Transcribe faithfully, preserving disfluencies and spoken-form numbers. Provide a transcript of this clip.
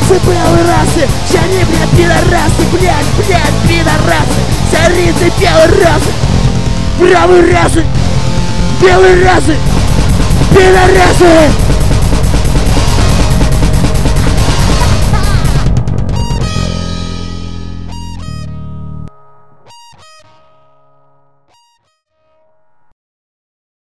расы, белые расы, все они, блядь, пидорасы, блядь, блядь, пидорасы, царицы белые расы, правые расы, белые расы, пидорасы.